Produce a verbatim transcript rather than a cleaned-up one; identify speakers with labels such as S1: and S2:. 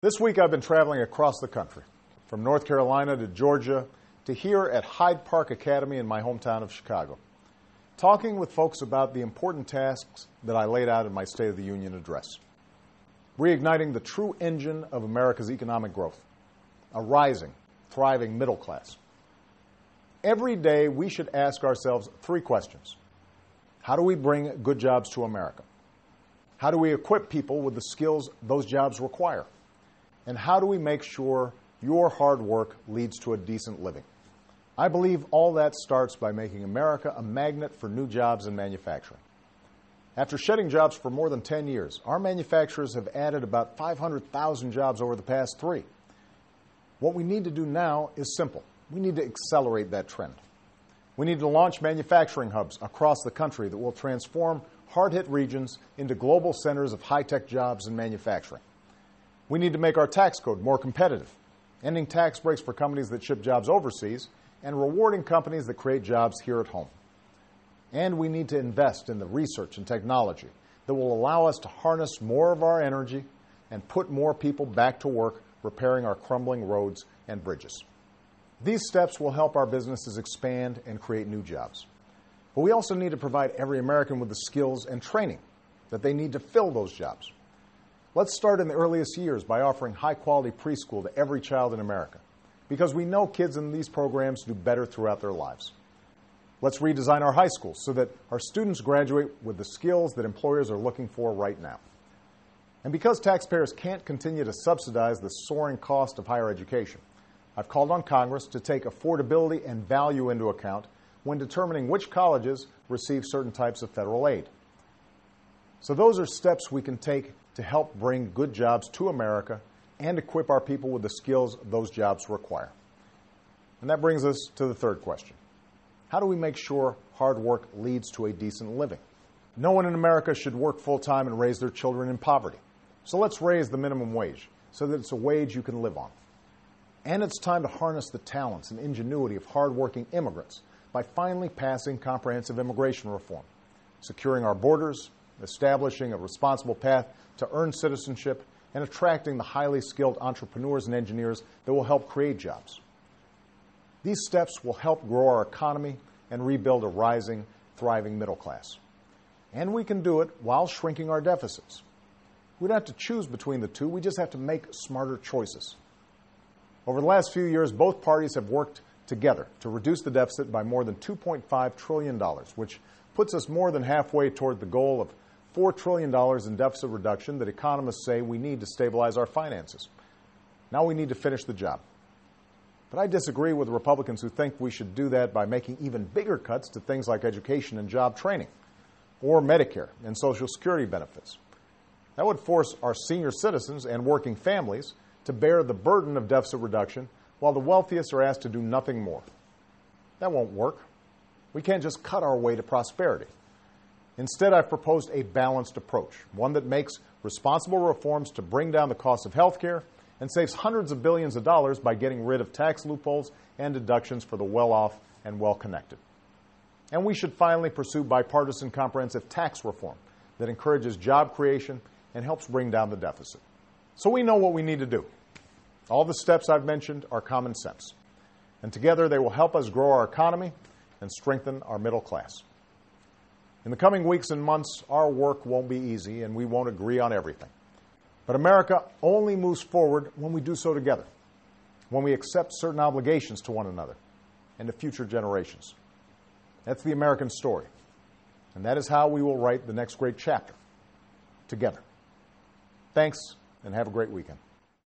S1: This week I've been traveling across the country, from North Carolina to Georgia to here at Hyde Park Academy in my hometown of Chicago, talking with folks about the important tasks that I laid out in my State of the Union address. Reigniting the true engine of America's economic growth, a rising, thriving middle class. Every day we should ask ourselves three questions. How do we bring good jobs to America? How do we equip people with the skills those jobs require? And how do we make sure your hard work leads to a decent living? I believe all that starts by making America a magnet for new jobs in manufacturing. After shedding jobs for more than ten years, our manufacturers have added about five hundred thousand jobs over the past three. What we need to do now is simple. We need to accelerate that trend. We need to launch manufacturing hubs across the country that will transform hard-hit regions into global centers of high-tech jobs and manufacturing. We need to make our tax code more competitive, ending tax breaks for companies that ship jobs overseas and rewarding companies that create jobs here at home. And we need to invest in the research and technology that will allow us to harness more of our energy and put more people back to work repairing our crumbling roads and bridges. These steps will help our businesses expand and create new jobs. But we also need to provide every American with the skills and training that they need to fill those jobs. Let's start in the earliest years by offering high-quality preschool to every child in America, because we know kids in these programs do better throughout their lives. Let's redesign our high schools so that our students graduate with the skills that employers are looking for right now. And because taxpayers can't continue to subsidize the soaring cost of higher education, I've called on Congress to take affordability and value into account when determining which colleges receive certain types of federal aid. So those are steps we can take to help bring good jobs to America and equip our people with the skills those jobs require. And that brings us to the third question. How do we make sure hard work leads to a decent living? No one in America should work full-time and raise their children in poverty. So let's raise the minimum wage so that it's a wage you can live on. And it's time to harness the talents and ingenuity of hard-working immigrants by finally passing comprehensive immigration reform, securing our borders, establishing a responsible path to earn citizenship, and attracting the highly skilled entrepreneurs and engineers that will help create jobs. These steps will help grow our economy and rebuild a rising, thriving middle class. And we can do it while shrinking our deficits. We don't have to choose between the two, we just have to make smarter choices. Over the last few years, both parties have worked together to reduce the deficit by more than two point five trillion dollars, which puts us more than halfway toward the goal of four trillion dollars in deficit reduction that economists say we need to stabilize our finances. Now we need to finish the job. But I disagree with the Republicans who think we should do that by making even bigger cuts to things like education and job training, or Medicare and Social Security benefits. That would force our senior citizens and working families to bear the burden of deficit reduction while the wealthiest are asked to do nothing more. That won't work. We can't just cut our way to prosperity. Instead, I've proposed a balanced approach, one that makes responsible reforms to bring down the cost of health care and saves hundreds of billions of dollars by getting rid of tax loopholes and deductions for the well-off and well-connected. And we should finally pursue bipartisan comprehensive tax reform that encourages job creation and helps bring down the deficit. So we know what we need to do. All the steps I've mentioned are common sense, and together they will help us grow our economy and strengthen our middle class. In the coming weeks and months, our work won't be easy and we won't agree on everything. But America only moves forward when we do so together, when we accept certain obligations to one another and to future generations. That's the American story, and that is how we will write the next great chapter, together. Thanks, and have a great weekend.